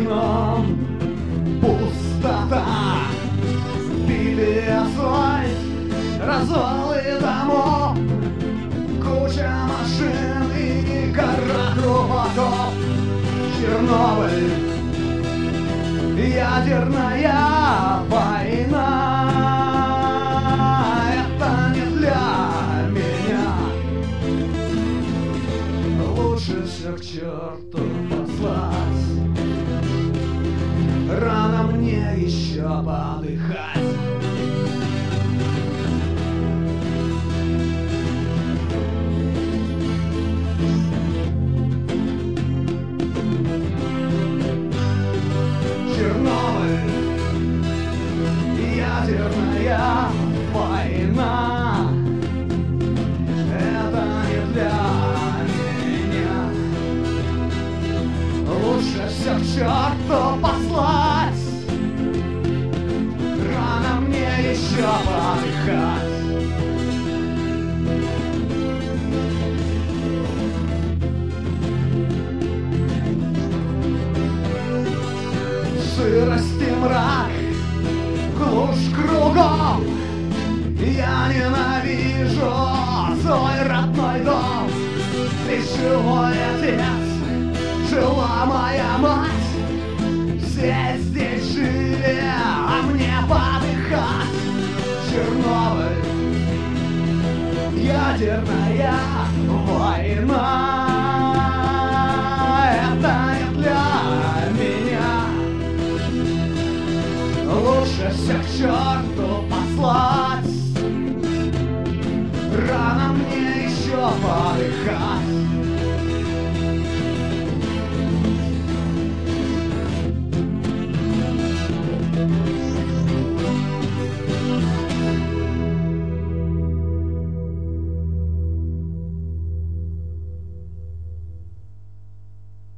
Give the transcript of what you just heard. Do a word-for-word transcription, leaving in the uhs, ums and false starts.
окном пустота, битый асфальт, развалы домов, куча машин и гора трупаков. Чернобыль, ядерная война. Это не для меня. Лучше всех к черту послать. Рано мне еще подыхать. Чернобыль, ядерная война. Это не для меня. Лучше всех к черту послать. Рано мне еще подыхать. Сырость и мрак, глушь кругом. Я ненавижу свой родной дом. Здесь живой отец, жила моя мать. Все здесь жили, а мне подыхать. Чернобыль, ядерная война. Это не для меня. Лучше всех к черту послать. Рано мне еще подыхать.